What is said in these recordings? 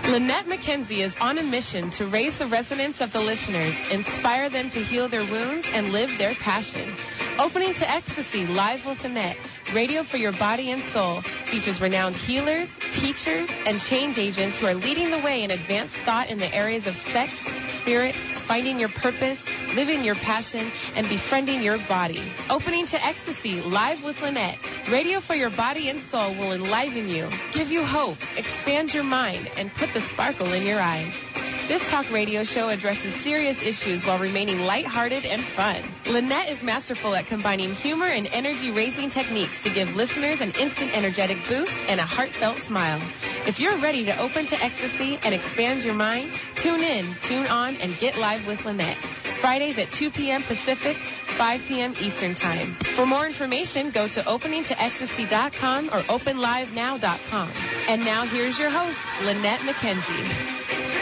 Lynette McKenzie is on a mission to raise the resonance of the listeners, inspire them to heal their wounds, and live their passion. Opening to Ecstasy, live with Lynette, radio for your body and soul, features renowned healers, teachers, and change agents who are leading the way in advanced thought in the areas of sex, spirit, finding your purpose, living your passion, and befriending your body. Opening to Ecstasy, live with Lynette, radio for your body and soul will enliven you, give you hope, expand your mind, and put the sparkle in your eyes. This talk radio show addresses serious issues while remaining lighthearted and fun. Lynette is masterful at combining humor and energy-raising techniques to give listeners an instant energetic boost and a heartfelt smile. If you're ready to open to ecstasy and expand your mind, tune in, tune on, and get live with Lynette. Fridays at 2 p.m. Pacific, 5 p.m. Eastern Time. For more information, go to openingtoecstasy.com or openlivenow.com. And now here's your host, Lynette McKenzie.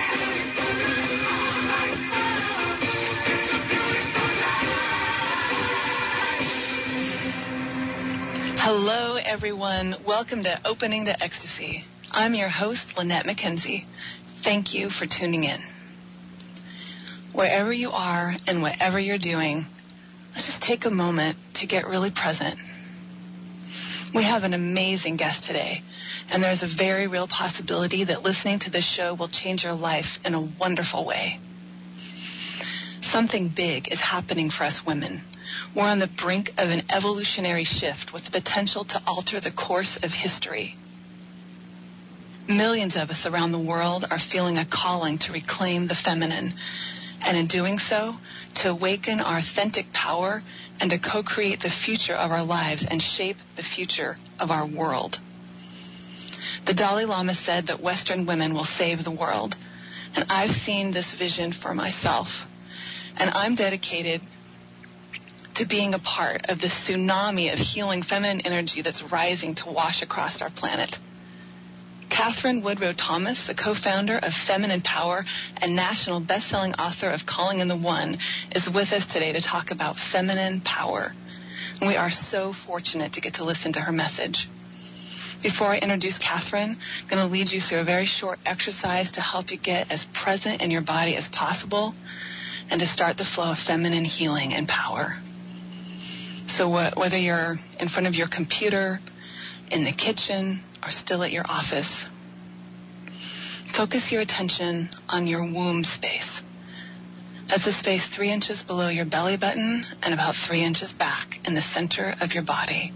Hello, everyone. Welcome to Opening to Ecstasy. I'm your host, Lynette McKenzie. Thank you for tuning in. Wherever you are and whatever you're doing, let's just take a moment to get really present. We have an amazing guest today, and there's a very real possibility that listening to this show will change your life in a wonderful way. Something big is happening for us women. We're on the brink of an evolutionary shift with the potential to alter the course of history. Millions of us around the world are feeling a calling to reclaim the feminine, and in doing so, to awaken our authentic power and to co-create the future of our lives and shape the future of our world. The Dalai Lama said that Western women will save the world, and I've seen this vision for myself, and I'm dedicated to being a part of this tsunami of healing feminine energy that's rising to wash across our planet. Catherine Woodrow Thomas, the co-founder of Feminine Power and national best-selling author of Calling in the One, is with us today to talk about feminine power. And we are so fortunate to get to listen to her message. Before I introduce Catherine, I'm going to lead you through a very short exercise to help you get as present in your body as possible and to start the flow of feminine healing and power. So whether you're in front of your computer, in the kitchen, or still at your office, focus your attention on your womb space. That's a space 3 inches below your belly button and about 3 inches back in the center of your body.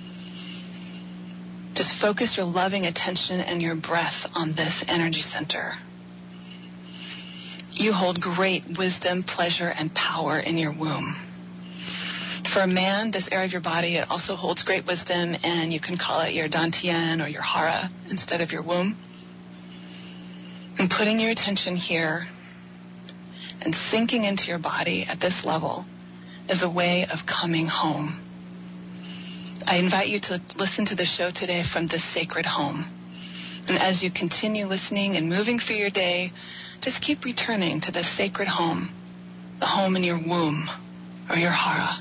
Just focus your loving attention and your breath on this energy center. You hold great wisdom, pleasure, and power in your womb. For a man, this area of your body, it also holds great wisdom, and you can call it your dantian or your hara instead of your womb. And putting your attention here and sinking into your body at this level is a way of coming home. I invite you to listen to the show today from this sacred home. And as you continue listening and moving through your day, just keep returning to this sacred home, the home in your womb or your hara.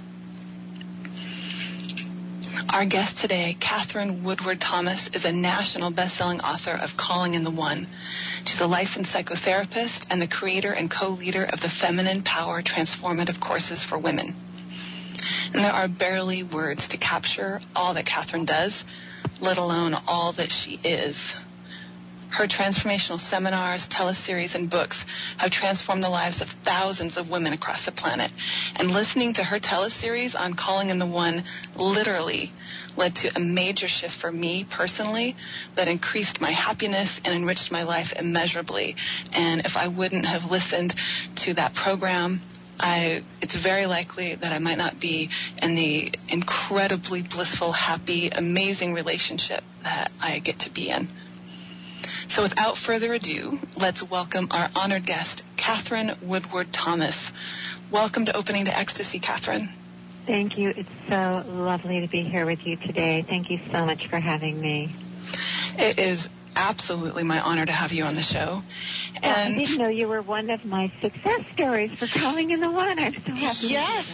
Our guest today, Catherine Woodward Thomas, is a national best-selling author of Calling in the One. She's a licensed psychotherapist and the creator and co-leader of the Feminine Power Transformative Courses for Women. And there are barely words to capture all that Catherine does, let alone all that she is. Her transformational seminars, teleseries, and books have transformed the lives of thousands of women across the planet. And listening to her teleseries on Calling in the One literally led to a major shift for me personally that increased my happiness and enriched my life immeasurably. And if I wouldn't have listened to that program, it's very likely that I might not be in the incredibly blissful, happy, amazing relationship that I get to be in. So without further ado, let's welcome our honored guest, Catherine Woodward Thomas. Welcome to Opening to Ecstasy, Catherine. Thank you. It's so lovely to be here with you today. Thank you so much for having me. It is absolutely my honor to have you on the show. And I didn't know you were one of my success stories for Calling in the One. I'm so happy.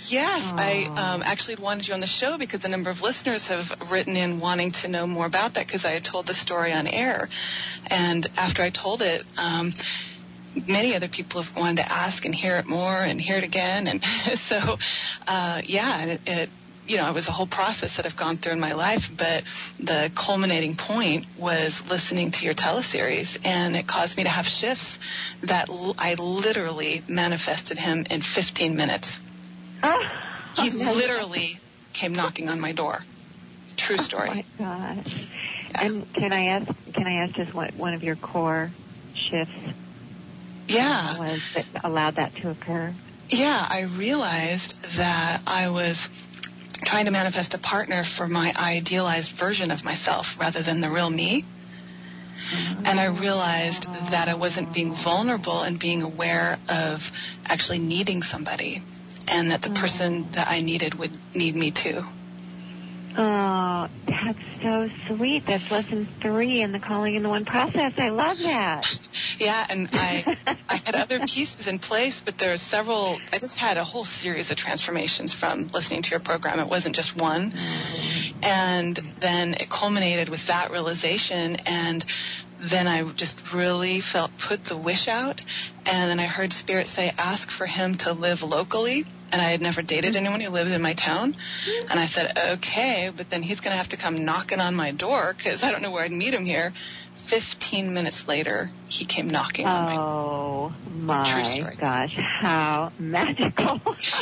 Yes, Aww. I actually wanted you on the show because a number of listeners have written in wanting to know more about that because I had told the story on air. And after I told it, many other people have wanted to ask and hear it more and hear it again. And so, and it was a whole process that I've gone through in my life, but the culminating point was listening to your teleseries, and it caused me to have shifts that I literally manifested him in 15 minutes. He literally came knocking on my door. True story. Oh my gosh. Yeah. And can I ask just what one of your core shifts was that allowed that to occur? Yeah, I realized that I was trying to manifest a partner for my idealized version of myself rather than the real me. And I realized that I wasn't being vulnerable and being aware of actually needing somebody, and that the person that I needed would need me too. Oh, that's so sweet. That's lesson 3 in the Calling in the One process. I love that. Yeah, and I had other pieces in place, but there are several. I just had a whole series of transformations from listening to your program. It wasn't just one. And then it culminated with that realization, and then I just really put the wish out, and then I heard Spirit say, ask for him to live locally, and I had never dated anyone who lived in my town, and I said, okay, but then he's going to have to come knocking on my door, because I don't know where I'd meet him here. 15 minutes later, he came knocking on my door. Oh, my gosh, how magical.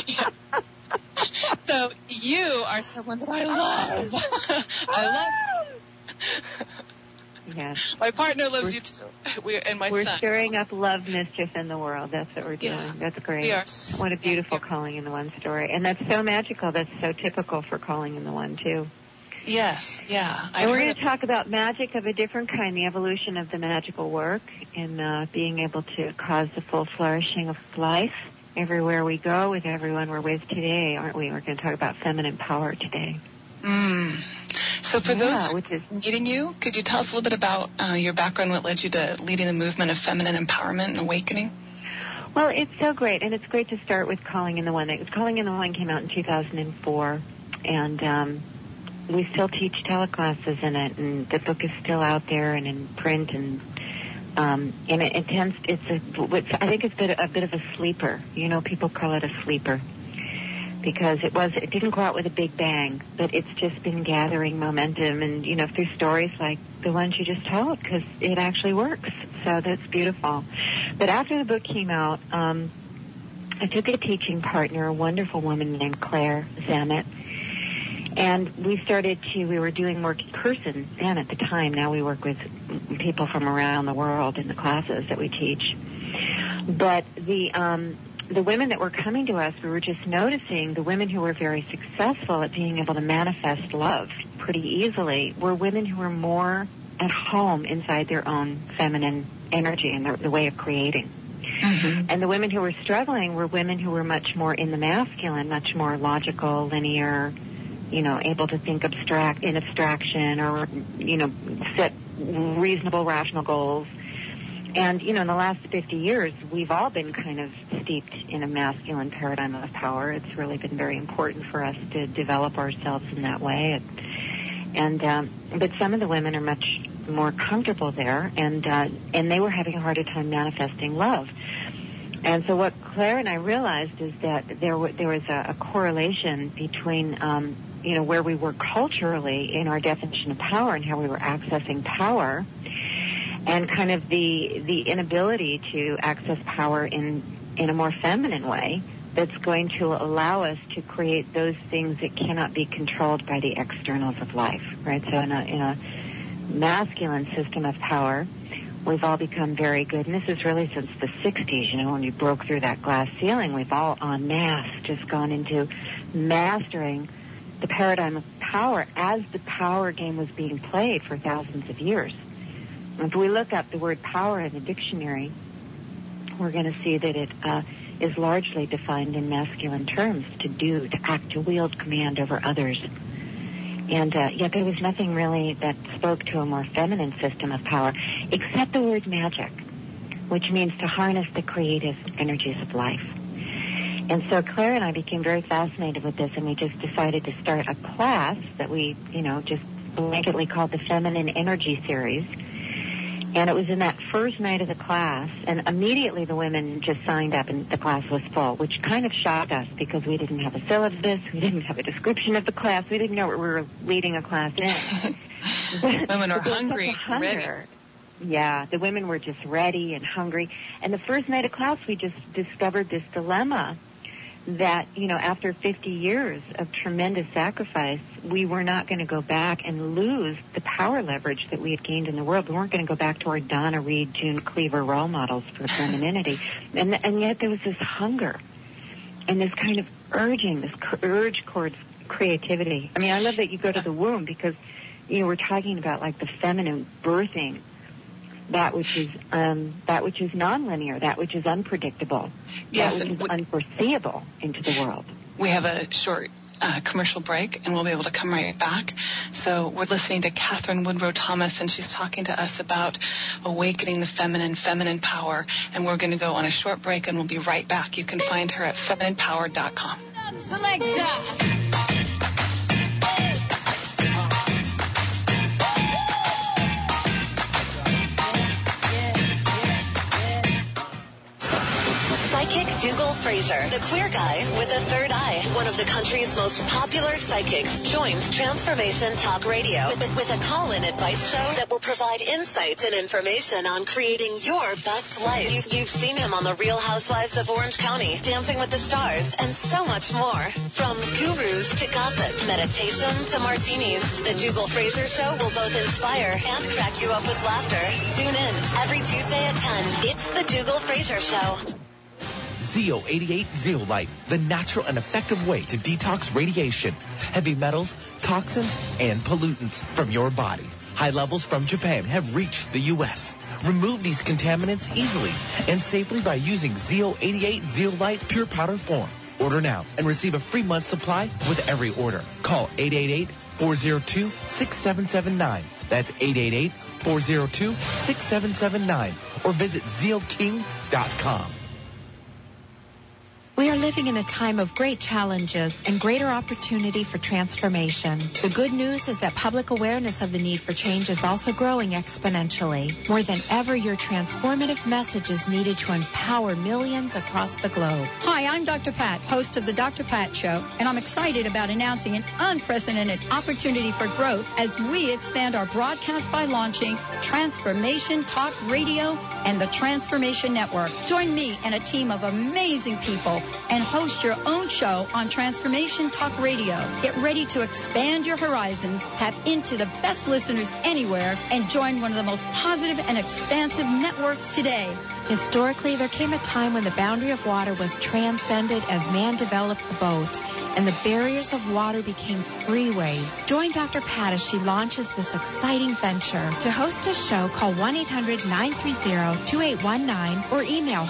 So you are someone that I love. I love you. Yes. My partner loves you too. We're son. Stirring up love mischief in the world. That's what we're doing. Yeah. That's great. We are. What a beautiful Calling in the One story. And that's so magical. That's so typical for Calling in the One too. Yes, yeah. And we're going to talk about magic of a different kind, the evolution of the magical work, and being able to cause the full flourishing of life everywhere we go with everyone we're with today, aren't we? We're going to talk about feminine power today. So for those who are meeting you, could you tell us a little bit about your background, what led you to leading the movement of feminine empowerment and awakening? Well, it's so great, and it's great to start with Calling in the One. Calling in the One came out in 2004, and we still teach teleclasses in it, and the book is still out there and in print, and I think it's a bit of a sleeper. You know, people call it a sleeper, because it didn't go out with a big bang, but it's just been gathering momentum, and through stories like the ones you just told, because it actually works. So that's beautiful. But after the book came out, I took a teaching partner, a wonderful woman named Claire Zamet, and we were doing work in person then at the time. Now we work with people from around the world in the classes that we teach. But the women that were coming to us, we were just noticing the women who were very successful at being able to manifest love pretty easily were women who were more at home inside their own feminine energy and the way of creating. Mm-hmm. And the women who were struggling were women who were much more in the masculine, much more logical, linear, able to think in abstraction or, set reasonable, rational goals. And, in the last 50 years, we've all been kind of steeped in a masculine paradigm of power. It's really been very important for us to develop ourselves in that way. But some of the women are much more comfortable there, and they were having a harder time manifesting love. And so what Claire and I realized is that there was a correlation between, where we were culturally in our definition of power and how we were accessing power, and kind of the inability to access power in a more feminine way that's going to allow us to create those things that cannot be controlled by the externals of life, right? So in a masculine system of power, we've all become very good, and this is really since the 60s, when you broke through that glass ceiling, we've all en masse just gone into mastering the paradigm of power as the power game was being played for thousands of years. If we look up the word power in the dictionary, we're going to see that it is largely defined in masculine terms: to do, to act, to wield command over others. And yet there was nothing really that spoke to a more feminine system of power, except the word magic, which means to harness the creative energies of life. And so Claire and I became very fascinated with this, and we just decided to start a class that we, just blanketly called the Feminine Energy Series. And it was in that first night of the class, and immediately the women just signed up, and the class was full, which kind of shocked us because we didn't have a syllabus, we didn't have a description of the class, we didn't know what we were leading a class in. Women are hungry, ready. Yeah, the women were just ready and hungry. And the first night of class, we just discovered this dilemma that, after 50 years of tremendous sacrifice, we were not going to go back and lose the power leverage that we had gained in the world. We weren't going to go back to our Donna Reed, June Cleaver role models for femininity. And yet there was this hunger and this kind of urge towards creativity. I mean, I love that you go to the womb because, we're talking about like the feminine birthing that which is nonlinear, that which is unpredictable, yes, that which is unforeseeable into the world. We have a short commercial break, and we'll be able to come right back. So we're listening to Catherine Woodrow Thomas, and she's talking to us about awakening the feminine power. And we're going to go on a short break, and we'll be right back. You can find her at femininepower.com. Selector. Psychic Dougal Fraser, the queer guy with a third eye, one of the country's most popular psychics, joins Transformation Talk Radio with a call-in advice show that will provide insights and information on creating your best life. You've seen him on The Real Housewives of Orange County, Dancing with the Stars, and so much more. From gurus to gossip, meditation to martinis, the Dougal Fraser Show will both inspire and crack you up with laughter. Tune in every Tuesday at 10. It's the Dougal Fraser Show. Zeo 88 Zeolite, the natural and effective way to detox radiation, heavy metals, toxins, and pollutants from your body. High levels from Japan have reached the U.S. Remove these contaminants easily and safely by using Zeo 88 Zeolite pure powder form. Order now and receive a free month supply with every order. Call 888-402-6779. That's 888-402-6779. Or visit zeoking.com. We are living in a time of great challenges and greater opportunity for transformation. The good news is that public awareness of the need for change is also growing exponentially. More than ever, your transformative message is needed to empower millions across the globe. Hi, I'm Dr. Pat, host of the Dr. Pat Show, and I'm excited about announcing an unprecedented opportunity for growth as we expand our broadcast by launching Transformation Talk Radio and the Transformation Network. Join me and a team of amazing people and host your own show on Transformation Talk Radio. Get ready to expand your horizons, tap into the best listeners anywhere, and join one of the most positive and expansive networks today. Historically, there came a time when the boundary of water was transcended as man developed the boat, and the barriers of water became freeways. Join Dr. Pat as she launches this exciting venture. To host a show, call 1-800-930-2819 or email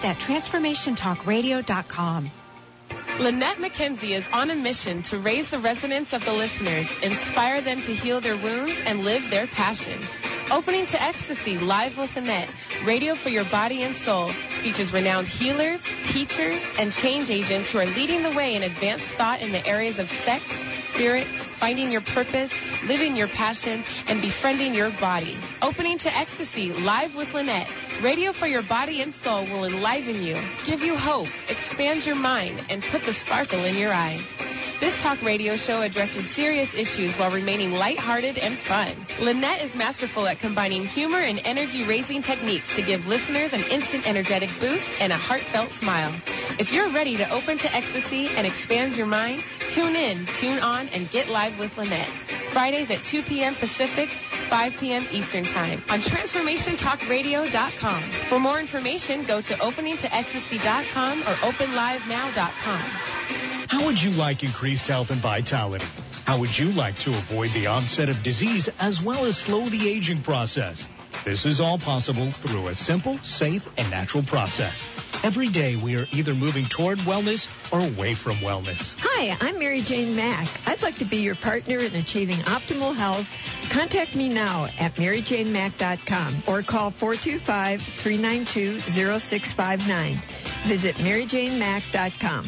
host@transformationtalkradio.com. Lynette McKenzie is on a mission to raise the resonance of the listeners, inspire them to heal their wounds, and live their passion. Opening to Ecstasy, Live with Lynette, radio for your body and soul, features renowned healers, teachers, and change agents who are leading the way in advanced thought in the areas of sex, spirit, finding your purpose, living your passion, and befriending your body. Opening to Ecstasy, Live with Lynette, radio for your body and soul will enliven you, give you hope, expand your mind, and put the sparkle in your eyes. This talk radio show addresses serious issues while remaining lighthearted and fun. Lynette is masterful at combining humor and energy-raising techniques to give listeners an instant energetic boost and a heartfelt smile. If you're ready to open to ecstasy and expand your mind, tune in, tune on, and get live with Lynette. Fridays at 2 p.m. Pacific, 5 p.m. Eastern Time on TransformationTalkRadio.com. For more information, go to openingtoecstasy.com or openlivenow.com. How would you like increased health and vitality? How would you like to avoid the onset of disease as well as slow the aging process? This is all possible through a simple, safe, and natural process. Every day we are either moving toward wellness or away from wellness. Hi, I'm Mary Jane Mack. I'd like to be your partner in achieving optimal health. Contact me now at maryjanemack.com or call 425-392-0659. visit MaryJaneMack.com.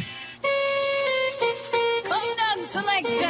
Come down, selector.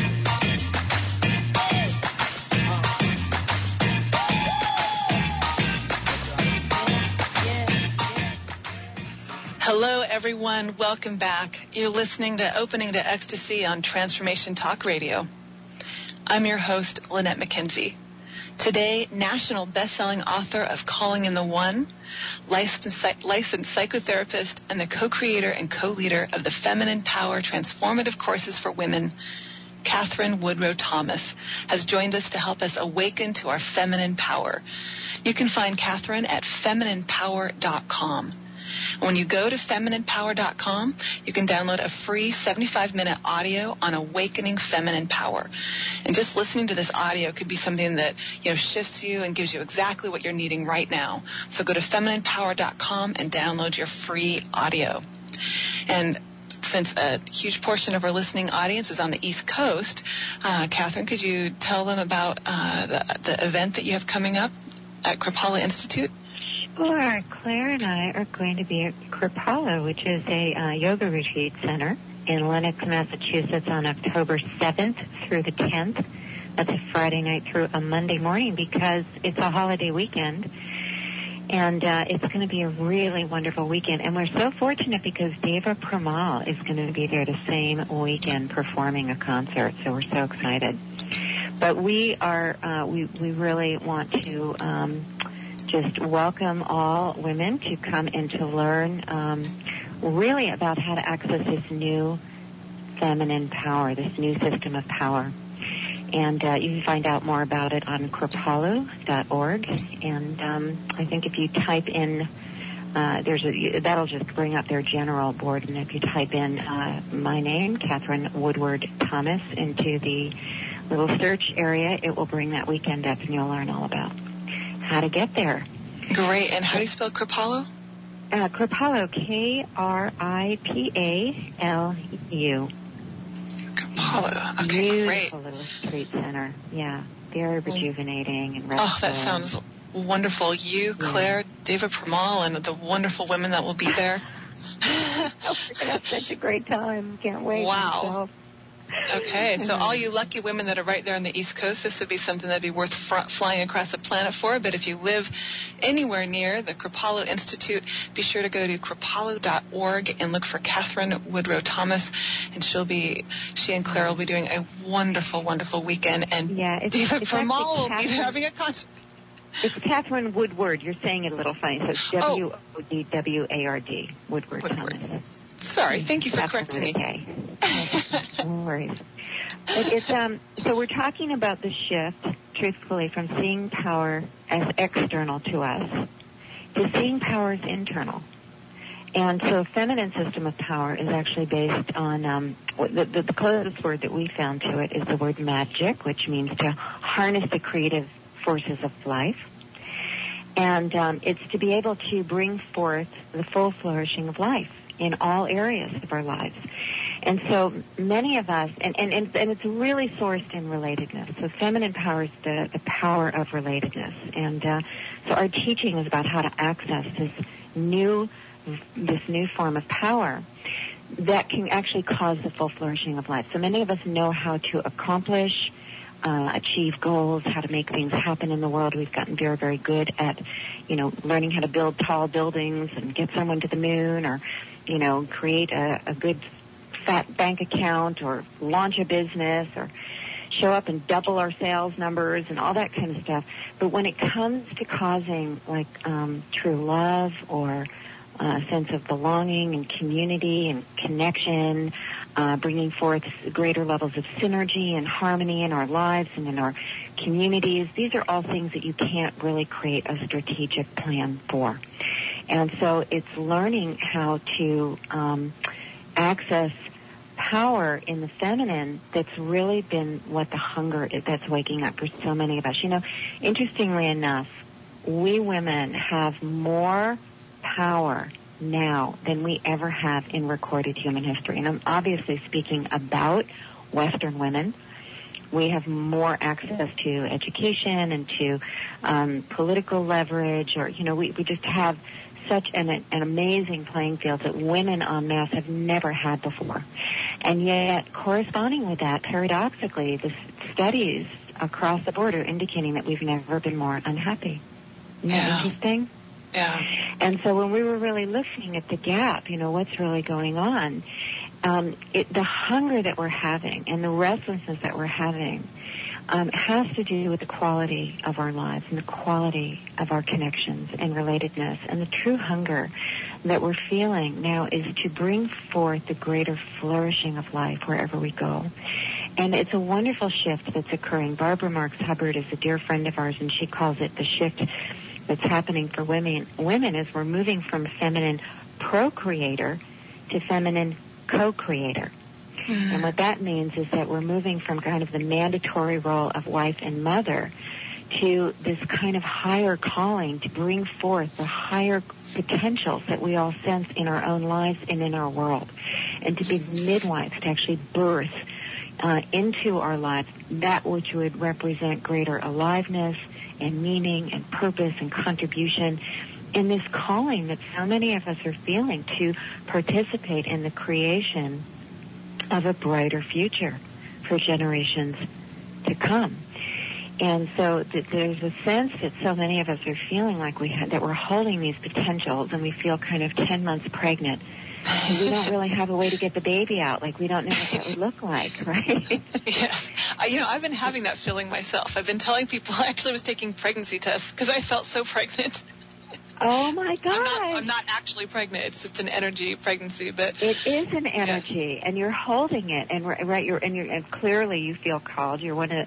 Hello, everyone. Welcome back. You're listening to Opening to Ecstasy on Transformation Talk Radio. I'm your host, Lynette McKenzie. Today, national best-selling author of Calling in the One, licensed psychotherapist, and the co-creator and co-leader of the Feminine Power Transformative Courses for Women, Catherine Woodrow Thomas, has joined us to help us awaken to our feminine power. You can find Catherine at femininepower.com. When you go to femininepower.com, you can download a free 75-minute audio on awakening feminine power. And just listening to this audio could be something that, shifts you and gives you exactly what you're needing right now. So go to femininepower.com and download your free audio. And since a huge portion of our listening audience is on the East Coast, Catherine, could you tell them about the event that you have coming up at Kripalu Institute? Sure. Claire and I are going to be at Kripalu, which is a yoga retreat center in Lenox, Massachusetts on October 7th through the 10th. That's a Friday night through a Monday morning because it's a holiday weekend. And it's going to be a really wonderful weekend. And we're so fortunate because Deva Premal is going to be there the same weekend performing a concert. So we're so excited. But we are, we really want to just welcome all women to come and to learn really about how to access this new feminine power, this new system of power. And you can find out more about it on kripalu.org. And I think if you type in, that'll just bring up their general board. And if you type in my name, Catherine Woodward Thomas, into the little search area, it will bring that weekend up, and you'll learn all about how to get there. Great. And how do you spell Kripalu? Kripalu, Kripalu. Kripalu. Okay, great. Beautiful little retreat center. Yeah, very rejuvenating and restful. Oh, that sounds wonderful. You, Claire, Deva Premal, and the wonderful women that will be there. We're going to have such a great time. Can't wait. Wow. Okay, so all you lucky women that are right there on the East Coast, this would be something that'd be worth flying across the planet for. But if you live anywhere near the Kripalu Institute, be sure to go to kripalu.org and look for Catherine Woodrow Thomas, and she and Claire will be doing a wonderful, wonderful weekend. And Deva Premal will be having a concert. It's Catherine Woodward. You're saying it a little funny. So it's W-O-D-W-A-R-D. Woodward Thomas. Sorry, thank you for correcting me. No worries. But it's so we're talking about the shift, truthfully, from seeing power as external to us to seeing power as internal. And so a feminine system of power is actually based on the closest word that we found to it is the word magic, which means to harness the creative forces of life. And it's to be able to bring forth the full flourishing of life in all areas of our lives. And so many of us, and it's really sourced in relatedness. So feminine power is the power of relatedness. And so our teaching is about how to access this new form of power that can actually cause the full flourishing of life. So many of us know how to accomplish, achieve goals, how to make things happen in the world. We've gotten very, very good at, learning how to build tall buildings and get someone to the moon, or create a good fat bank account, or launch a business, or show up and double our sales numbers and all that kind of stuff. But when it comes to causing true love, or a sense of belonging and community and connection, bringing forth greater levels of synergy and harmony in our lives and in our communities, these are all things that you can't really create a strategic plan for. And so it's learning how to access power in the feminine that's really been what the hunger is that's waking up for so many of us. Interestingly enough, we women have more power now than we ever have in recorded human history. And I'm obviously speaking about Western women. We have more access to education and to political leverage, or, we just have such an amazing playing field that women en masse have never had before. And yet, corresponding with that, paradoxically, the studies across the board are indicating that we've never been more unhappy. Isn't that interesting? Yeah. And so when we were really looking at the gap, what's really going on, the hunger that we're having and the restlessness that we're having has to do with the quality of our lives and the quality of our connections and relatedness. And the true hunger that we're feeling now is to bring forth the greater flourishing of life wherever we go. And it's a wonderful shift that's occurring. Barbara Marx Hubbard is a dear friend of ours, and she calls it the shift that's happening for women. Women is we're moving from feminine procreator to feminine co-creator. Mm-hmm. And what that means is that we're moving from kind of the mandatory role of wife and mother to this kind of higher calling to bring forth the higher potentials that we all sense in our own lives and in our world, and to be midwives, to actually birth into our lives that which would represent greater aliveness and meaning and purpose and contribution in this calling that so many of us are feeling to participate in the creation of a brighter future for generations to come. And so there's a sense that so many of us are feeling like that we're holding these potentials, and we feel kind of 10 months pregnant. And we don't really have a way to get the baby out. Like, we don't know what that would look like, right? Yes. I've been having that feeling myself. I've been telling people I actually was taking pregnancy tests because I felt so pregnant. Oh, my God. I'm not actually pregnant. It's just an energy pregnancy. But it is an energy, and you're holding it. And and clearly you feel called. You're one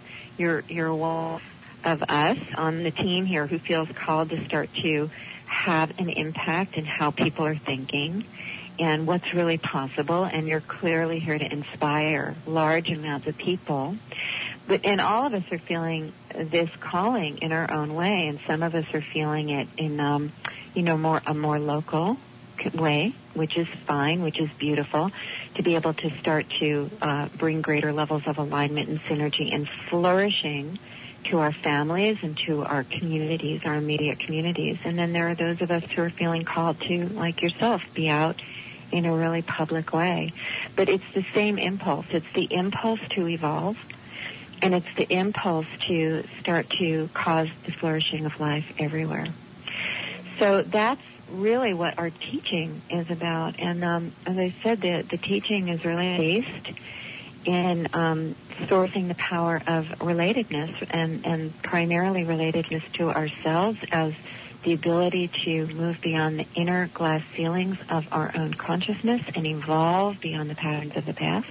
of us on the team here who feels called to start to have an impact in how people are thinking and what's really possible. And you're clearly here to inspire large amounts of people. And all of us are feeling this calling in our own way, and some of us are feeling it in, a more local way, which is fine, which is beautiful, to be able to start to bring greater levels of alignment and synergy and flourishing to our families and to our communities, our immediate communities. And then there are those of us who are feeling called to, like yourself, be out in a really public way. But it's the same impulse. It's the impulse to evolve. And it's the impulse to start to cause the flourishing of life everywhere. So that's really what our teaching is about. And as I said, the teaching is really based in sourcing the power of relatedness, and primarily relatedness to ourselves as the ability to move beyond the inner glass ceilings of our own consciousness and evolve beyond the patterns of the past.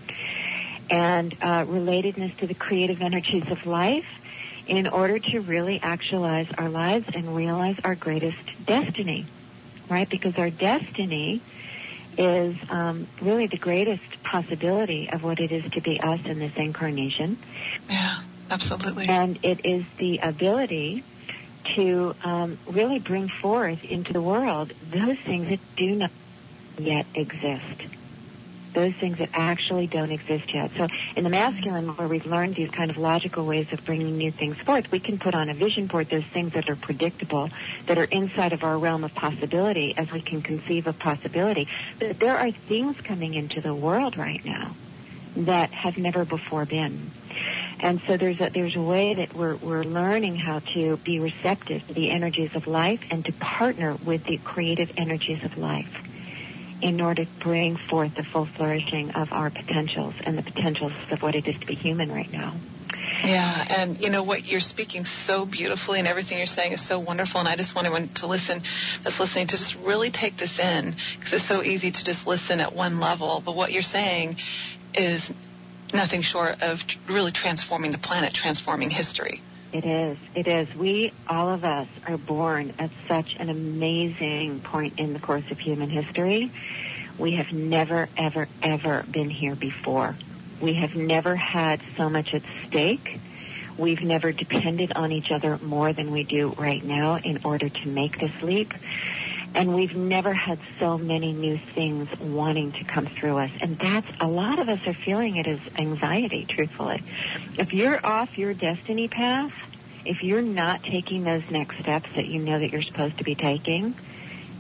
And relatedness to the creative energies of life in order to really actualize our lives and realize our greatest destiny, right? Because our destiny is really the greatest possibility of what it is to be us in this incarnation. Yeah, absolutely. And it is the ability to really bring forth into the world those things that do not yet exist. Those things that actually don't exist yet. So in the masculine, where we've learned these kind of logical ways of bringing new things forth, we can put on a vision board those things that are predictable, that are inside of our realm of possibility as we can conceive of possibility. But there are things coming into the world right now that have never before been. And so there's a way that we're learning how to be receptive to the energies of life and to partner with the creative energies of life in order to bring forth the full flourishing of our potentials and the potentials of what it is to be human right now. Yeah, and what you're speaking so beautifully, and everything you're saying is so wonderful, and I just want everyone that's listening to just really take this in, because it's so easy to just listen at one level, but what you're saying is nothing short of really transforming the planet, transforming history. It is. We, all of us, are born at such an amazing point in the course of human history. We have never, ever, ever been here before. We have never had so much at stake. We've never depended on each other more than we do right now in order to make this leap. And we've never had so many new things wanting to come through us. And that's, a lot of us are feeling it as anxiety, truthfully. If you're off your destiny path, if you're not taking those next steps that you know that you're supposed to be taking,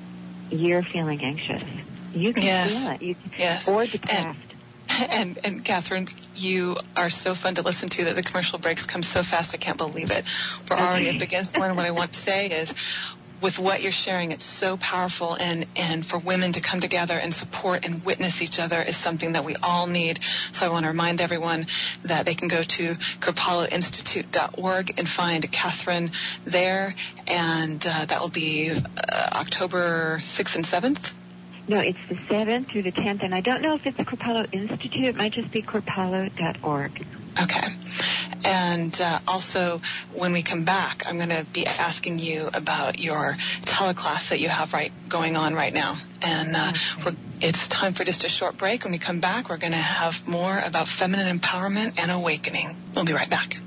you're feeling anxious. You can feel it. Or depressed. And Catherine, you are so fun to listen to that the commercial breaks come so fast I can't believe it. We're already up against one. What I want to say is, with what you're sharing, it's so powerful, and for women to come together and support and witness each other is something that we all need. So I want to remind everyone that they can go to KripaluInstitute.org and find Catherine there, and that will be October 6th and 7th. No, it's the 7th through the 10th, and I don't know if it's the Kripalu Institute. It might just be kripalu.org. Okay. And also, when we come back, I'm going to be asking you about your teleclass that you have going on right now. And it's time for just a short break. When we come back, we're going to have more about feminine empowerment and awakening. We'll be right back.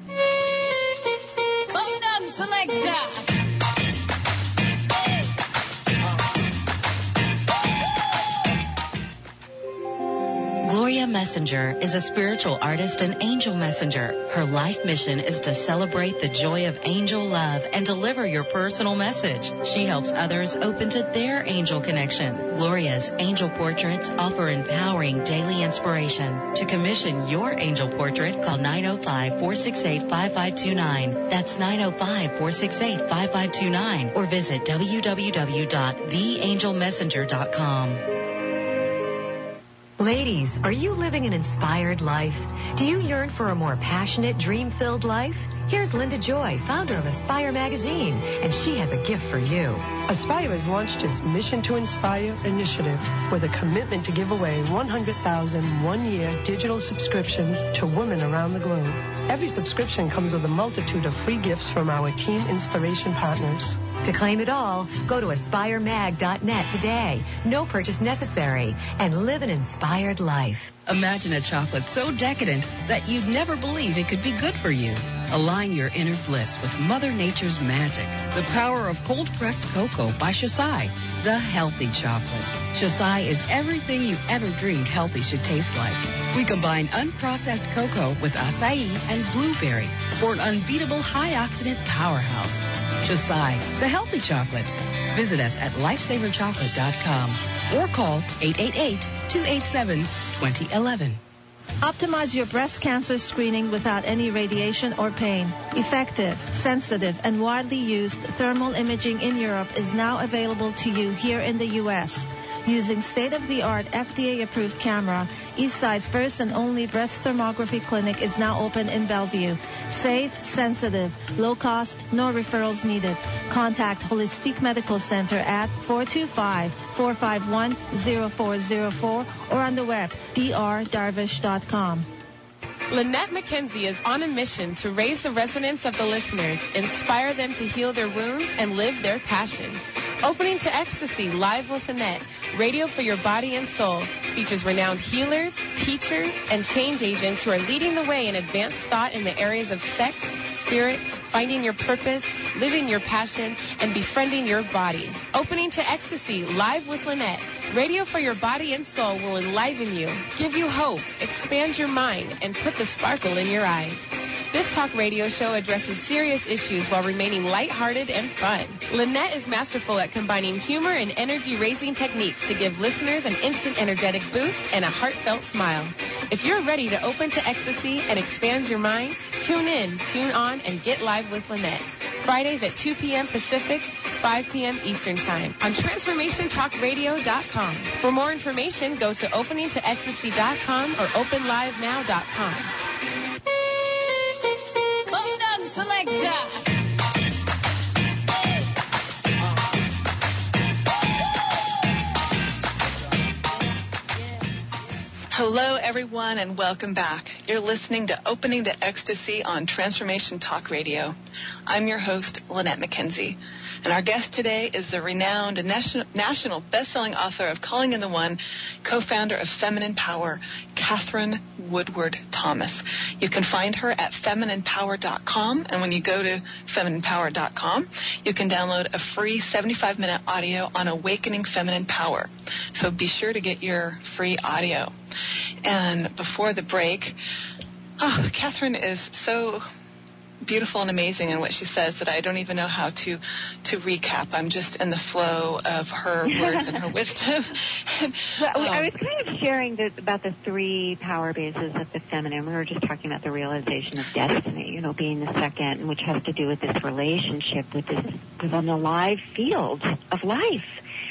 Hold on, selector. Gloria Messenger is a spiritual artist and angel messenger. Her life mission is to celebrate the joy of angel love and deliver your personal message. She helps others open to their angel connection. Gloria's angel portraits offer empowering daily inspiration. To commission your angel portrait, call 905-468-5529. That's 905-468-5529. Or visit www.theangelmessenger.com. Ladies, are you living an inspired life? Do you yearn for a more passionate, dream-filled life? Here's Linda Joy, founder of Aspire Magazine, and she has a gift for you. Aspire has launched its Mission to Inspire initiative with a commitment to give away 100,000 one-year digital subscriptions to women around the globe. Every subscription comes with a multitude of free gifts from our team inspiration partners. To claim it all, go to aspiremag.net today. No purchase necessary. And live an inspired life. Imagine a chocolate so decadent that you'd never believe it could be good for you. Align your inner bliss with Mother Nature's magic. The power of cold-pressed cocoa by Shosai, the healthy chocolate. Shosai is everything you ever dreamed healthy should taste like. We combine unprocessed cocoa with acai and blueberry for an unbeatable high-oxidant powerhouse. Shosai, the healthy chocolate. Visit us at lifesaverchocolate.com or call 888-287-2011. Optimize your breast cancer screening without any radiation or pain. Effective, sensitive, and widely used thermal imaging in Europe is now available to you here in the U.S. Using state-of-the-art FDA-approved camera, Eastside's first and only breast thermography clinic is now open in Bellevue. Safe, sensitive, low cost, no referrals needed. Contact Holistic Medical Center at 425-451-0404 or on the web, drdarvish.com. Lynette McKenzie is on a mission to raise the resonance of the listeners, inspire them to heal their wounds, and live their passion. Opening to Ecstasy, Live with Lynette, radio for your body and soul, features renowned healers, teachers, and change agents who are leading the way in advanced thought in the areas of sex, spirit, finding your purpose, living your passion, and befriending your body. Opening to Ecstasy, Live with Lynette, radio for your body and soul will enliven you, give you hope, expand your mind, and put the sparkle in your eyes. This talk radio show addresses serious issues while remaining lighthearted and fun. Lynette is masterful at combining humor and energy-raising techniques to give listeners an instant energetic boost and a heartfelt smile. If you're ready to open to ecstasy and expand your mind, tune in, tune on, and get live with Lynette. Fridays at 2 p.m. Pacific, 5 p.m. Eastern Time on TransformationTalkRadio.com. For more information, go to openingtoecstasy.com or openlivenow.com. Selector. Hello, everyone, and welcome back. You're listening to Opening to Ecstasy on Transformation Talk Radio. I'm your host, Lynette McKenzie, and our guest today is the renowned and national best-selling author of Calling in the One, co-founder of Feminine Power, Catherine Woodward Thomas. You can find her at femininepower.com, and when you go to femininepower.com, you can download a free 75-minute audio on awakening feminine power. So be sure to get your free audio. And before the break, Catherine is so beautiful and amazing in what she says that I don't even know how to recap. I'm just in the flow of her words and her wisdom. I was kind of sharing about the 3 power bases of the feminine. We were just talking about the realization of destiny, being the second, which has to do with this relationship with an alive field of life.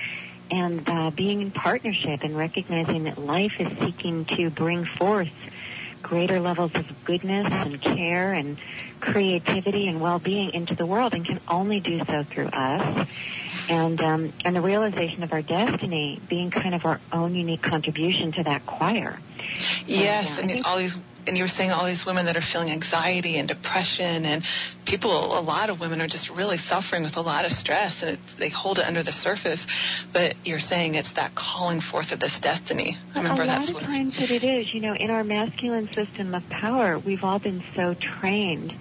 And being in partnership and recognizing that life is seeking to bring forth greater levels of goodness and care and creativity and well-being into the world, and can only do so through us. And the realization of our destiny being kind of our own unique contribution to that choir. Yes, and you were saying all these women that are feeling anxiety and depression, and a lot of women are just really suffering with a lot of stress, and they hold it under the surface. But you're saying it's that calling forth of this destiny. I remember that's a lot of times that it is. In our masculine system of power, we've all been so trained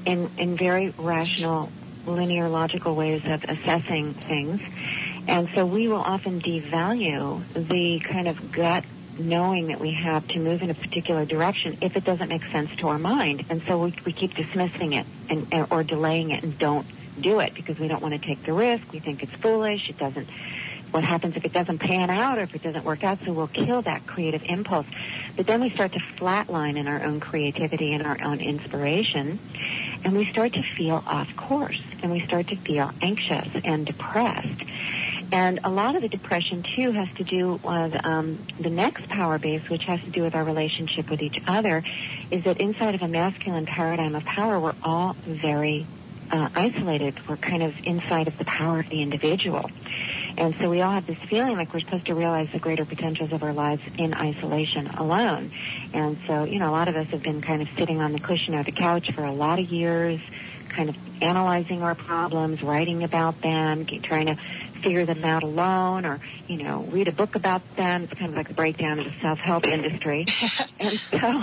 in very rational, linear, logical ways of assessing things. And so we will often devalue the kind of gut knowing that we have to move in a particular direction if it doesn't make sense to our mind. And so we keep dismissing it or delaying it and don't do it because we don't want to take the risk. We think it's foolish. What happens if it doesn't pan out or if it doesn't work out? So we'll kill that creative impulse. But then we start to flatline in our own creativity and our own inspiration, and we start to feel off course, and we start to feel anxious and depressed. And a lot of the depression, too, has to do with the next power base, which has to do with our relationship with each other, is that inside of a masculine paradigm of power, we're all very isolated. We're kind of inside of the power of the individual. And so we all have this feeling like we're supposed to realize the greater potentials of our lives in isolation alone. And so, a lot of us have been kind of sitting on the cushion or the couch for a lot of years, kind of analyzing our problems, writing about them, trying to figure them out alone, or, read a book about them. It's kind of like a breakdown of the self-help industry. And so,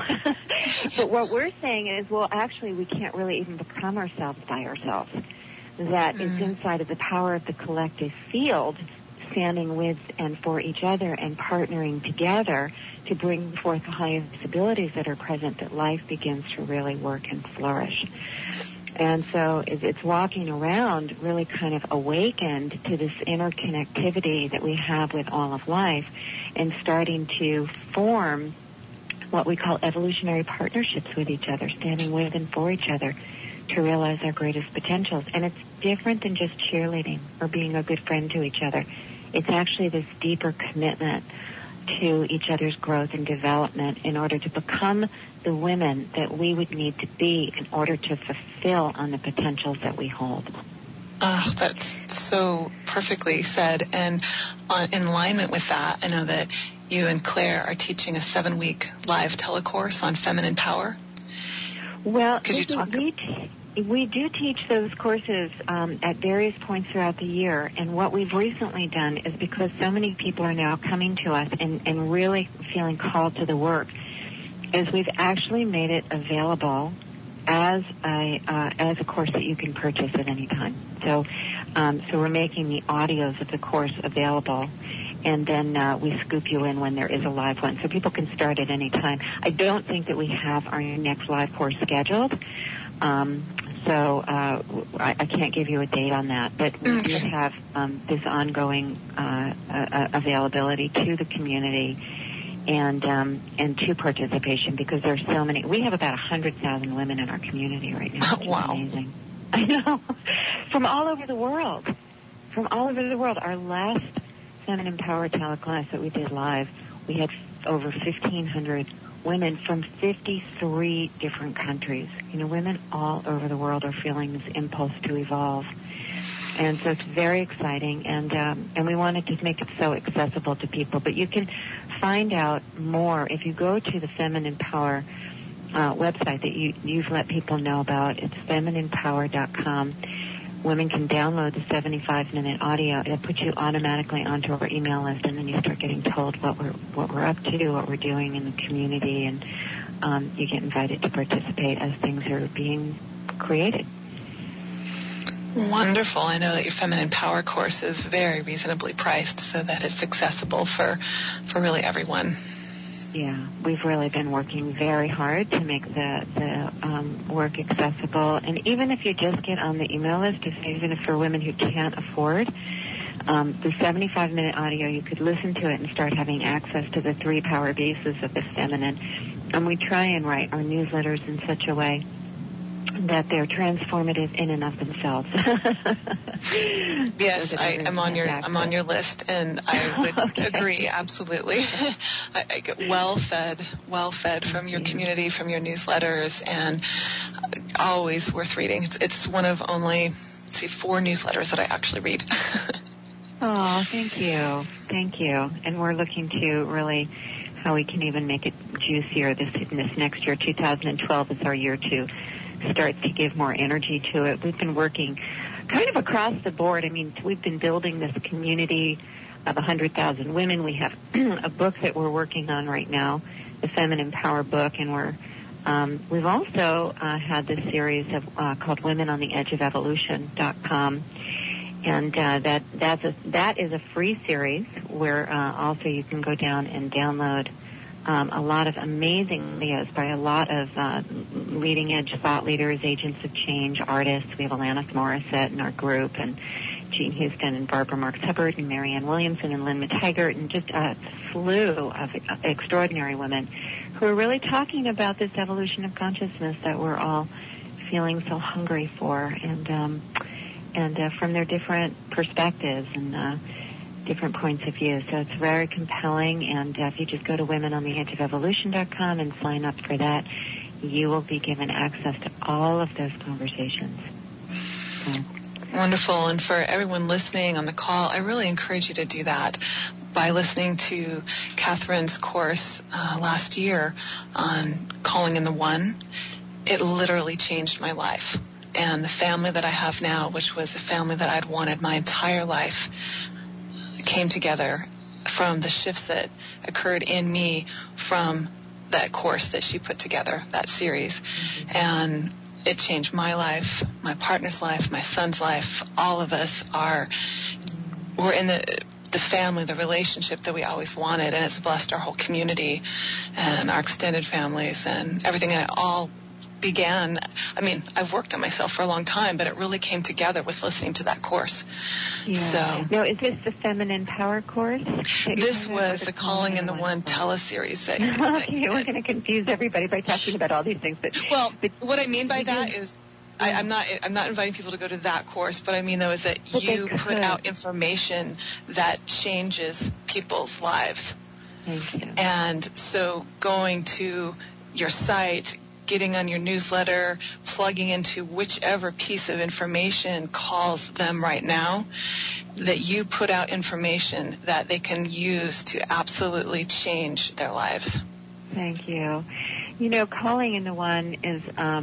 but what we're saying is, well, actually, we can't really even become ourselves by ourselves. That it's inside of the power of the collective field, standing with and for each other and partnering together to bring forth the highest abilities that are present, that life begins to really work and flourish. And so it's walking around really kind of awakened to this interconnectivity that we have with all of life and starting to form what we call evolutionary partnerships with each other, standing with and for each other to realize our greatest potentials. And it's different than just cheerleading or being a good friend to each other. It's actually this deeper commitment to each other's growth and development in order to become the women that we would need to be in order to fulfill on the potentials that we hold. Oh, that's so perfectly said. And in alignment with that, I know that you and Claire are teaching a 7-week live telecourse on feminine power. Well, we do teach those courses at various points throughout the year. And what we've recently done is, because so many people are now coming to us and really feeling called to the work, is we've actually made it available as a course that you can purchase at any time. So we're making the audios of the course available, and then we scoop you in when there is a live one, so people can start at any time. I don't think that we have our next live course scheduled, so I can't give you a date on that. But we do have this ongoing availability to the community and to participation, because there's so many. We have about 100,000 women in our community right now. Wow. Amazing. I know. From all over the world. Our last Feminine Power teleclass that we did live, we had over 1,500 women from 53 different countries. Women all over the world are feeling this impulse to evolve. And so it's very exciting, and we wanted to make it so accessible to people. But you can find out more if you go to the Feminine Power website that you've let people know about. It's femininepower.com. Women can download the 75-minute audio. It'll put you automatically onto our email list, and then you start getting told what we're up to, what we're doing in the community, and you get invited to participate as things are being created. Wonderful. I know that your Feminine Power course is very reasonably priced, so that it's accessible for really everyone. Yeah, we've really been working very hard to make the work accessible. And even if you just get on the email list, even if for women who can't afford the 75-minute audio, you could listen to it and start having access to the 3 power bases of the feminine. And we try and write our newsletters in such a way that they're transformative in and of themselves. Yes, I'm on your list, and I would agree absolutely. I get well fed from your community, from your newsletters, and always worth reading. It's one of only 4 newsletters that I actually read. Oh, thank you. And we're looking to really how we can even make it juicier this next year. 2012 is our year to start to give more energy to it. We've been working kind of across the board. I mean, we've been building this community of 100,000 women. We have a book that we're working on right now, the Feminine Power book, and we've also had this series of called Women on the Edge of Evolution.com. And that is a free series where also you can go down and download a lot of amazing videos by a lot of leading-edge thought leaders, agents of change, artists. We have Alanis Morissette in our group, and Jean Houston and Barbara Marks Hubbard and Marianne Williamson and Lynn McTaggart, and just a slew of extraordinary women who are really talking about this evolution of consciousness that we're all feeling so hungry for, and from their different perspectives and different points of view. So it's very compelling, and if you just go to womenontheedgeofevolution.com and sign up for that, you will be given access to all of those conversations. So. Wonderful. And for everyone listening on the call, I really encourage you to do that by listening to Catherine's course last year on Calling in the One. It literally changed my life. And the family that I have now, which was a family that I'd wanted my entire life, came together from the shifts that occurred in me from that course that she put together, that series. Mm-hmm. And it changed my life, my partner's life, my son's life. All of us we're in the family, the relationship that we always wanted, and it's blessed our whole community and our extended families and everything. And it all began, I've worked on myself for a long time, but it really came together with listening to that course. Yeah. So, now, is this the Feminine Power course? This was the Calling in the One teleseries. Okay, we're going to confuse everybody by talking about all these things. But what I mean by that is, I'm not inviting people to go to that course, but I mean, though, is that you put out information that changes people's lives. Thank you. And so going to your site, getting on your newsletter, plugging into whichever piece of information calls them right now, that you put out information that they can use to absolutely change their lives. Thank you. You know, Calling in the One is,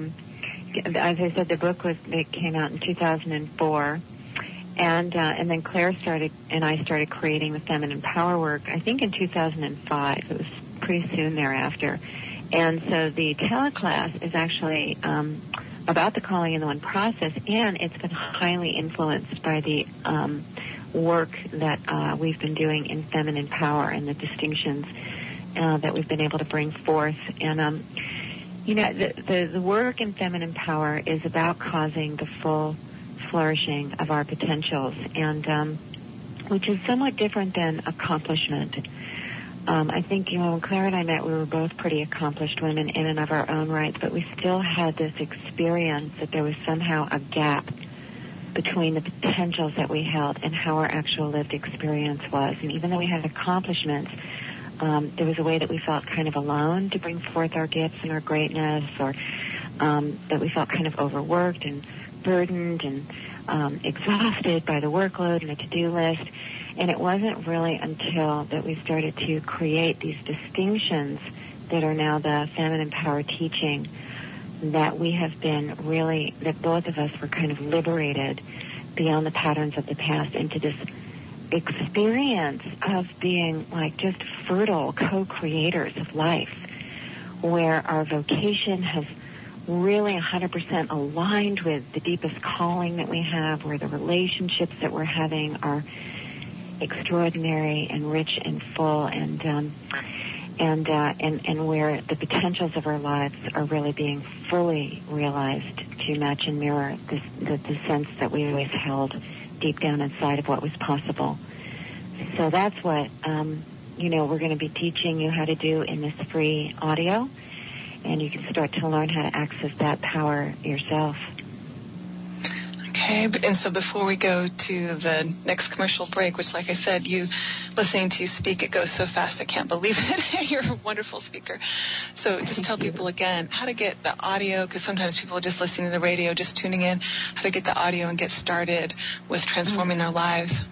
as I said, the book came out in 2004. And then Claire and I started creating the Feminine Power work, I think in 2005. It was pretty soon thereafter. And so the teleclass is actually about the Calling in the One process, and it's been highly influenced by the work that we've been doing in Feminine Power and the distinctions that we've been able to bring forth. And, the work in Feminine Power is about causing the full flourishing of our potentials, and which is somewhat different than accomplishment. I think, when Claire and I met, we were both pretty accomplished women in and of our own rights, but we still had this experience that there was somehow a gap between the potentials that we held and how our actual lived experience was. And even though we had accomplishments, there was a way that we felt kind of alone to bring forth our gifts and our greatness, or that we felt kind of overworked and burdened and exhausted by the workload and the to-do list. And it wasn't really until that we started to create these distinctions that are now the Feminine Power teaching that we have been really, that both of us were kind of liberated beyond the patterns of the past into this experience of being like just fertile co-creators of life, where our vocation has really 100% aligned with the deepest calling that we have, where the relationships that we're having are extraordinary and rich and full, and and where the potentials of our lives are really being fully realized to match and mirror the sense that we always held deep down inside of what was possible. So that's what, we're going to be teaching you how to do in this free audio, and you can start to learn how to access that power yourself. Okay, and so before we go to the next commercial break, which, like I said, you listening to you speak, it goes so fast I can't believe it. You're a wonderful speaker. So just tell people again how to get the audio, because sometimes people are just listening to the radio, just tuning in, how to get the audio and get started with transforming their lives.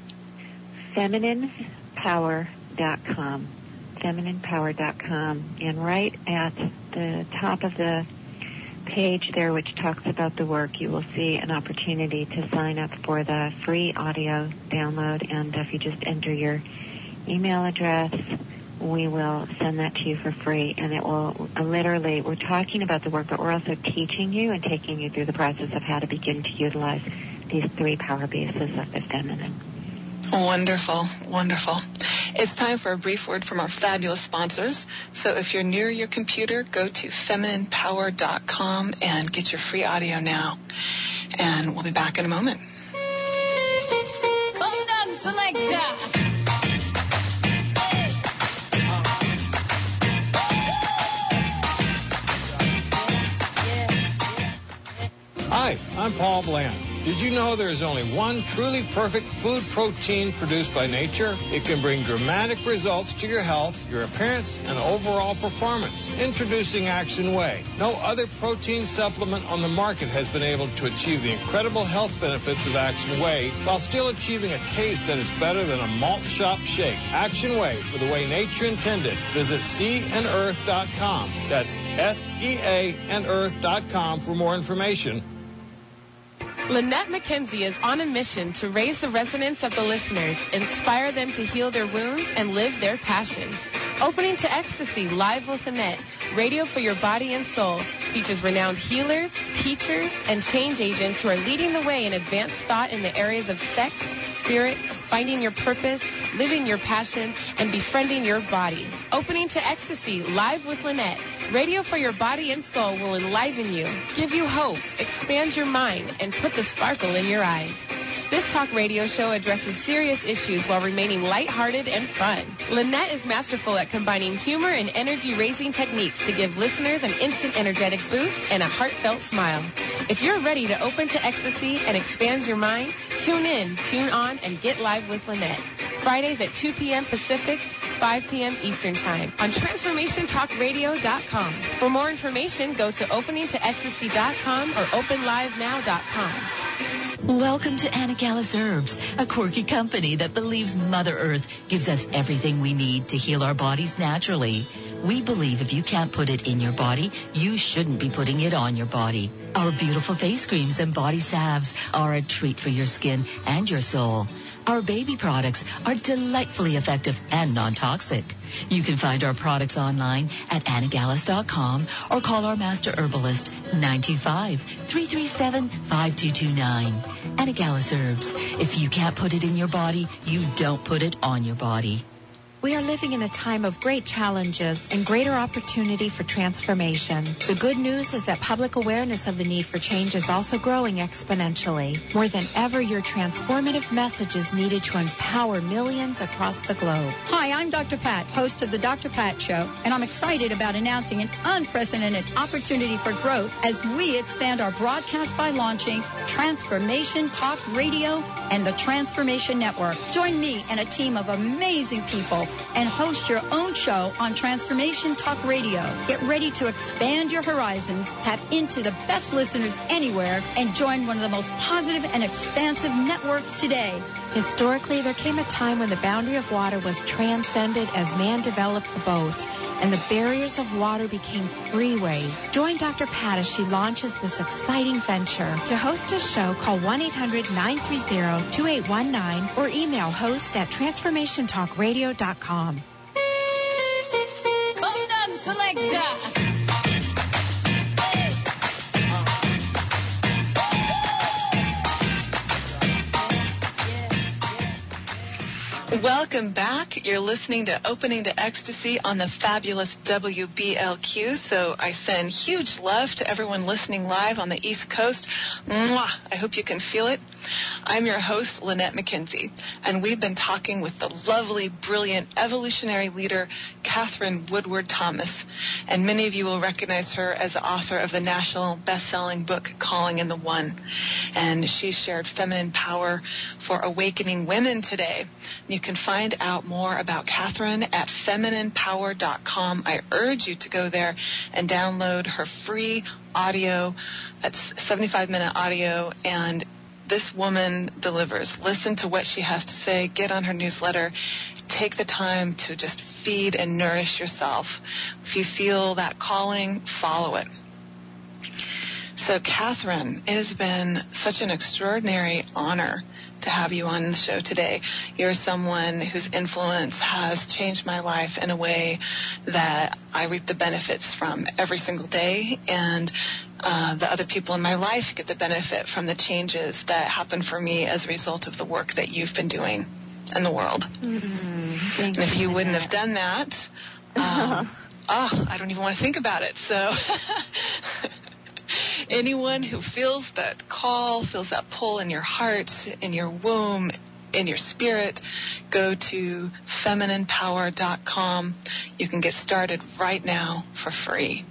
FemininePower.com. FemininePower.com. And right at the top of the page there, which talks about the work, you will see an opportunity to sign up for the free audio download. And if you just enter your email address, we will send that to you for free. And it will literally, we're talking about the work, but we're also teaching you and taking you through the process of how to begin to utilize these three power bases of the feminine. Wonderful, wonderful. It's time for a brief word from our fabulous sponsors. So if you're near your computer, go to FemininePower.com and get your free audio now. And we'll be back in a moment. Come down, selector. Hi, I'm Paul Bland. Did you know there is only one truly perfect food protein produced by nature? It can bring dramatic results to your health, your appearance, and overall performance. Introducing Action Whey. No other protein supplement on the market has been able to achieve the incredible health benefits of Action Whey while still achieving a taste that is better than a malt shop shake. Action Whey, for the way nature intended. Visit seaandearth.com. That's SEAandearth.com for more information. Lynette McKenzie is on a mission to raise the resonance of the listeners, inspire them to heal their wounds, and live their passion. Opening to Ecstasy, Live with Lynette, radio for your body and soul, features renowned healers, teachers, and change agents who are leading the way in advanced thought in the areas of sex, spirit, finding your purpose, living your passion, and befriending your body. Opening to Ecstasy, Live with Lynette, radio for your body and soul will enliven you, give you hope, expand your mind, and put the sparkle in your eyes. This talk radio show addresses serious issues while remaining lighthearted and fun. Lynette is masterful at combining humor and energy-raising techniques to give listeners an instant energetic boost and a heartfelt smile. If you're ready to open to ecstasy and expand your mind, tune in, tune on, and get live with Lynette. Fridays at 2 p.m. Pacific, 5 p.m. Eastern Time on TransformationTalkRadio.com. For more information, go to openingtoecstasy.com or openlivenow.com. Welcome to Anna Gallus Herbs, a quirky company that believes Mother Earth gives us everything we need to heal our bodies naturally. We believe if you can't put it in your body, you shouldn't be putting it on your body. Our beautiful face creams and body salves are a treat for your skin and your soul. Our baby products are delightfully effective and non-toxic. You can find our products online at annagallus.com or call our master herbalist 925-337-5229. Anna Gallus Herbs. If you can't put it in your body, you don't put it on your body. We are living in a time of great challenges and greater opportunity for transformation. The good news is that public awareness of the need for change is also growing exponentially. More than ever, your transformative message is needed to empower millions across the globe. Hi, I'm Dr. Pat, host of the Dr. Pat Show, and I'm excited about announcing an unprecedented opportunity for growth as we expand our broadcast by launching Transformation Talk Radio and the Transformation Network. Join me and a team of amazing people and host your own show on Transformation Talk Radio. Get ready to expand your horizons, tap into the best listeners anywhere, and join one of the most positive and expansive networks today. Historically, there came a time when the boundary of water was transcended as man developed the boat, and the barriers of water became freeways. Join Dr. Pat as she launches this exciting venture. To host a show, call 1-800-930-2819 or email host@transformationtalkradio.com. Come down, selector. Welcome back. You're listening to Opening to Ecstasy on the fabulous WBLQ. So I send huge love to everyone listening live on the East Coast. Mwah! I hope you can feel it. I'm your host, Lynette McKenzie, and we've been talking with the lovely, brilliant evolutionary leader, Catherine Woodward Thomas. And many of you will recognize her as the author of the national best-selling book, Calling in the One. And she shared feminine power for awakening women today. You can find out more about Catherine at femininepower.com. I urge you to go there and download her free audio. That's 75-minute audio, and this woman delivers. Listen to what she has to say. Get on her newsletter. Take the time to just feed and nourish yourself. If you feel that calling, follow it. So, Catherine, it has been such an extraordinary honor to have you on the show today. You're someone whose influence has changed my life in a way that I reap the benefits from every single day, and the other people in my life get the benefit from the changes that happen for me as a result of the work that you've been doing in the world. And if you wouldn't have done that, I don't even want to think about it. So anyone who feels that call, feels that pull in your heart, in your womb, in your spirit, go to femininepower.com. You can get started right now for free.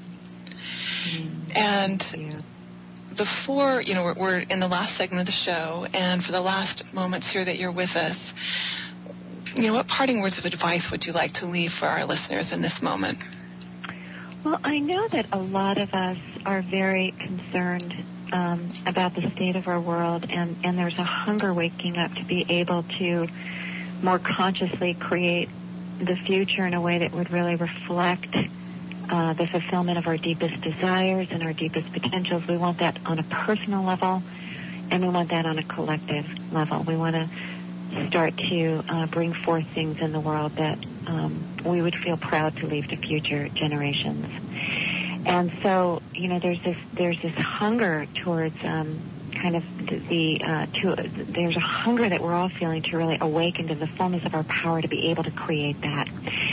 And before, we're in the last segment of the show, and for the last moments here that you're with us, what parting words of advice would you like to leave for our listeners in this moment? Well, I know that a lot of us are very concerned about the state of our world, and there's a hunger waking up to be able to more consciously create the future in a way that would really reflect the fulfillment of our deepest desires and our deepest potentials. We want that on a personal level, and we want that on a collective level. We want to start to bring forth things in the world that we would feel proud to leave to future generations. And so, there's this hunger towards there's a hunger that we're all feeling to really awaken to the fullness of our power to be able to create that.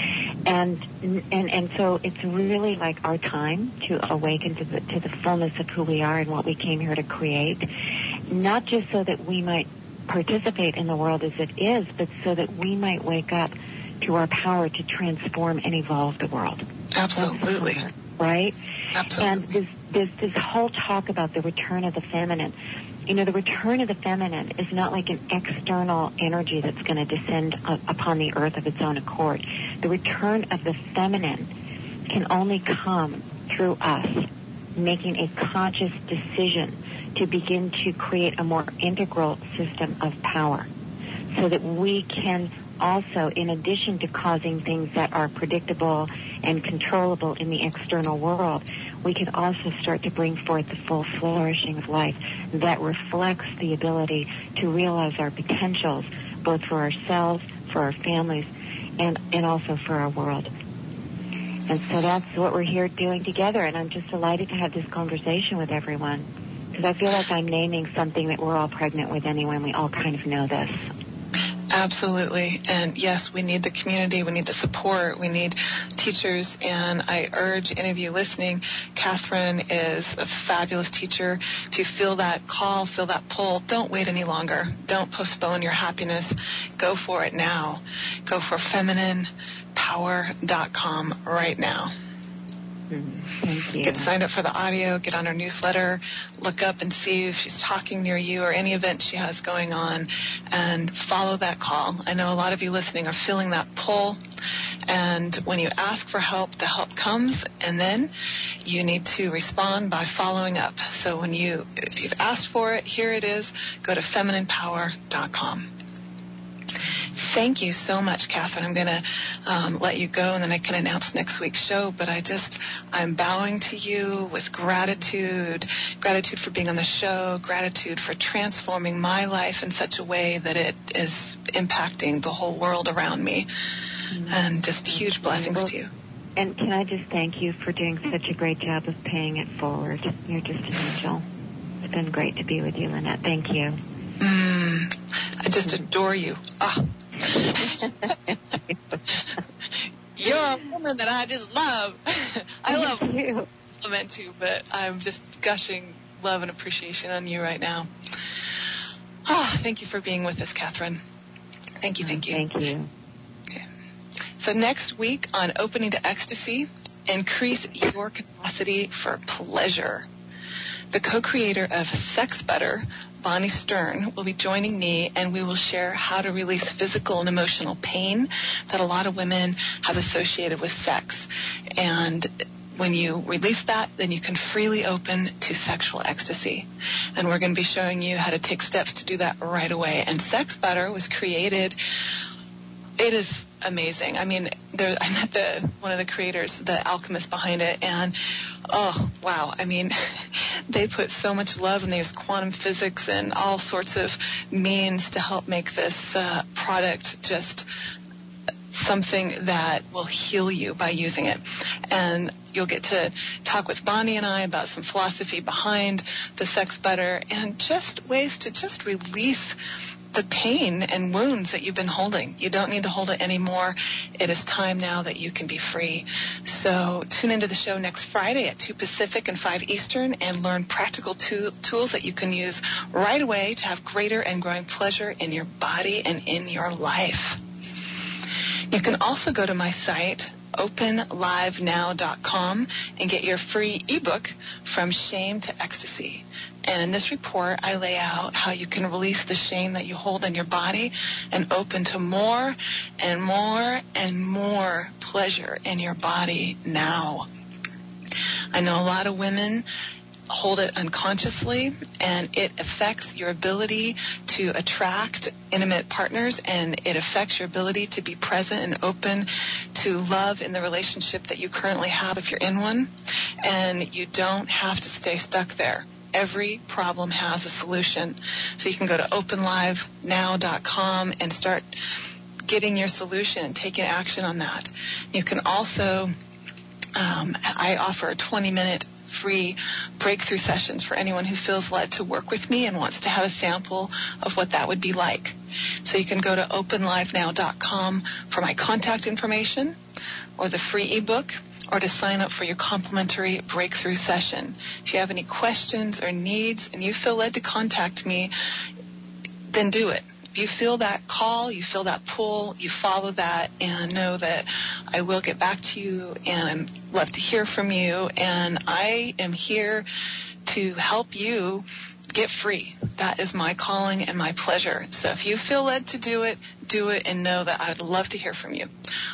And so it's really like our time to awaken to the fullness of who we are and what we came here to create, not just so that we might participate in the world as it is, but so that we might wake up to our power to transform and evolve the world. Absolutely. Right? Absolutely. And this whole talk about the return of the feminine, the return of the feminine is not like an external energy that's going to descend upon the earth of its own accord. The return of the feminine can only come through us making a conscious decision to begin to create a more integral system of power, so that we can also, in addition to causing things that are predictable and controllable in the external world, we can also start to bring forth the full flourishing of life that reflects the ability to realize our potentials, both for ourselves, for our families, and also for our world. And so that's what we're here doing together, and I'm just delighted to have this conversation with everyone, because I feel like I'm naming something that we're all pregnant with anyway, and we all kind of know this. Absolutely. And yes, we need the community, we need the support, we need teachers, and I urge any of you listening, Catherine is a fabulous teacher. If you feel that call, feel that pull, don't wait any longer. Don't postpone your happiness. Go for it now. Go for femininepower.com right now. Thank you. Get signed up for the audio, get on her newsletter, look up and see if she's talking near you or any event she has going on, and follow that call. I know a lot of you listening are feeling that pull, and when you ask for help, the help comes, and then you need to respond by following up. So if you've asked for it, here it is. Go to femininepower.com. Thank you so much, Catherine. I'm going to let you go, and then I can announce next week's show. But I'm bowing to you with gratitude for being on the show, gratitude for transforming my life in such a way that it is impacting the whole world around me, and just huge blessings to you. And can I just thank you for doing such a great job of paying it forward? You're just an angel. It's been great to be with you, Lynette. Thank you. just adore you. You're a woman that I just love. I love you. Compliment you, but I'm just gushing love and appreciation on you right now. Thank you for being with us, Catherine. Thank you. Thank you. Okay. So next week on Opening to Ecstasy, increase your capacity for pleasure. The co-creator of Sex Better, Bonnie Stern, will be joining me, and we will share how to release physical and emotional pain that a lot of women have associated with sex. And when you release that, then you can freely open to sexual ecstasy. And we're going to be showing you how to take steps to do that right away. And Sex Better was created. It is amazing. I mean, I met one of the creators, the alchemist behind it, and oh, wow. I mean, they put so much love, and they use quantum physics and all sorts of means to help make this product just something that will heal you by using it. And you'll get to talk with Bonnie and I about some philosophy behind the Sex Better and just ways to just release the pain and wounds that you've been holding. You don't need to hold it anymore. It is time now that you can be free. So tune into the show next Friday at 2 Pacific and 5 Eastern and learn practical tools that you can use right away to have greater and growing pleasure in your body and in your life. You can also go to my site, openlivenow.com, and get your free ebook, From Shame to Ecstasy. And in this report, I lay out how you can release the shame that you hold in your body and open to more and more and more pleasure in your body now. I know a lot of women hold it unconsciously, and it affects your ability to attract intimate partners, and it affects your ability to be present and open to love in the relationship that you currently have if you're in one. And you don't have to stay stuck there. Every problem has a solution. So you can go to openlivenow.com and start getting your solution, taking action on that. You can also, I offer a 20-minute free breakthrough sessions for anyone who feels led to work with me and wants to have a sample of what that would be like. So you can go to openlivenow.com for my contact information or the free ebook, or to sign up for your complimentary breakthrough session. If you have any questions or needs and you feel led to contact me, then do it. If you feel that call, you feel that pull, you follow that, and know that I will get back to you, and I'd love to hear from you, and I am here to help you get free. That is my calling and my pleasure. So if you feel led to do it, and know that I would love to hear from you.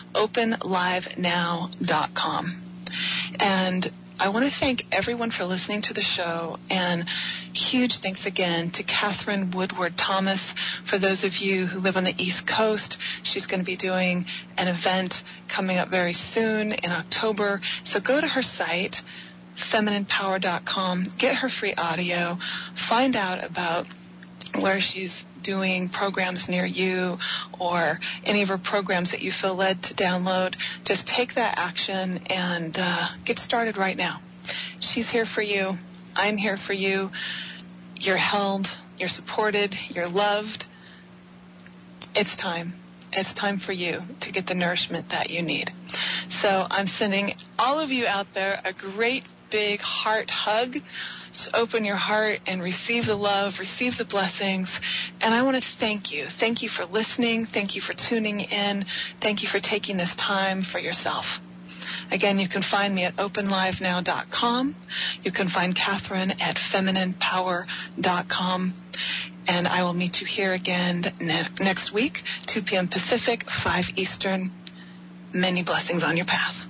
OpenLiveNow.com. And I want to thank everyone for listening to the show, and huge thanks again to Catherine Woodward Thomas. For those of you who live on the East Coast, she's going to be doing an event coming up very soon in October. So go to her site, femininepower.com, get her free audio, find out about where she's doing programs near you or any of her programs that you feel led to download. Just take that action and get started right now. She's here for you. I'm here for you. You're held. You're supported. You're loved. It's time. It's time for you to get the nourishment that you need. So I'm sending all of you out there a great big heart hug. Just open your heart and receive the love, receive the blessings. And I want to thank you. Thank you for listening. Thank you for tuning in. Thank you for taking this time for yourself. Again, you can find me at openlivenow.com. You can find Catherine at femininepower.com. And I will meet you here again next week, 2 p.m. Pacific, 5 Eastern. Many blessings on your path.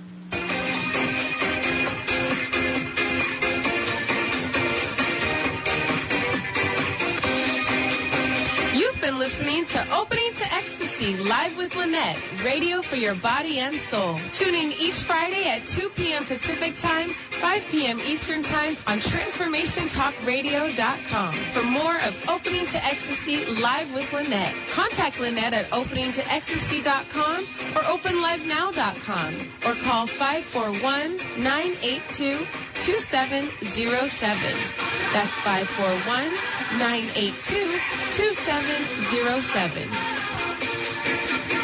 Been listening to Opening to Ecstasy live with Lynette, radio for your body and soul. Tune in each Friday at 2 p.m. Pacific Time, 5 p.m. Eastern Time on TransformationTalkRadio.com for more of Opening to Ecstasy live with Lynette. Contact Lynette at openingtoecstasy.com or openlivenow.com or call 541-982-2707. That's 541 982-2707.